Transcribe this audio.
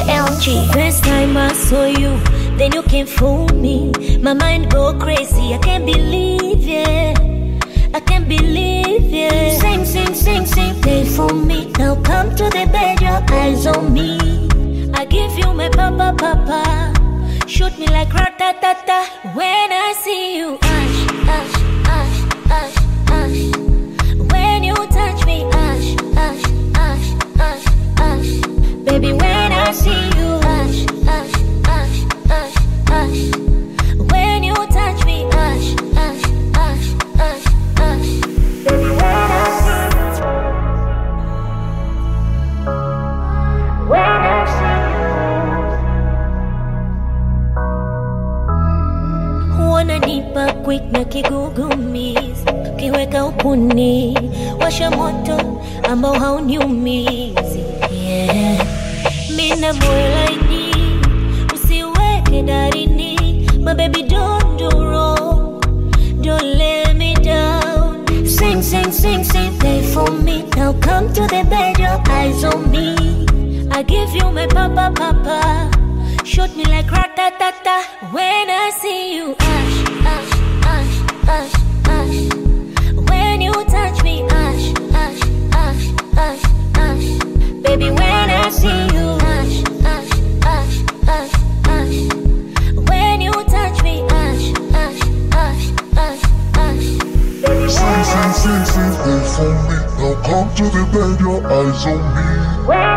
LG. First time I saw you, then you came for me. My mind go crazy, I can't believe it. I can't believe it. Sing, sing, sing, sing, play for me. Now come to the bed, your eyes on me. I give you my papa, papa. Shoot me like rat-ta-ta-ta. When I see you, ash, ash, ash, ash, ash. When you touch me, ash, ash, ash, ash, ash. Baby, when I see you, ash, ash, ash, ash, ash. When you touch me, ash, ash, ash, ash, ash. Baby, when I see you, when I see you, wananipa quick na kigugumizi, kiweka upuni, washa moto ambao hauniumizi. Yeah. Mina moyo laini, usiweke darini. My baby, don't do wrong, don't let me down. Sing, sing, sing, sing, play for me. Now come to the bed, your eyes on me. I give you my papa, papa. Shoot me like rat-ta-ta-ta. When I see you, ash, ash, ash, ash, ash. When you touch me, ash, ash, ash, ash, ash. Baby, when I see you, ash, ash, ash, ash, ash. When you touch me, ash, ash, ash, ash, ash. Baby, sing, sing, sing, sing, play for me. Now come to the bed, your eyes on me.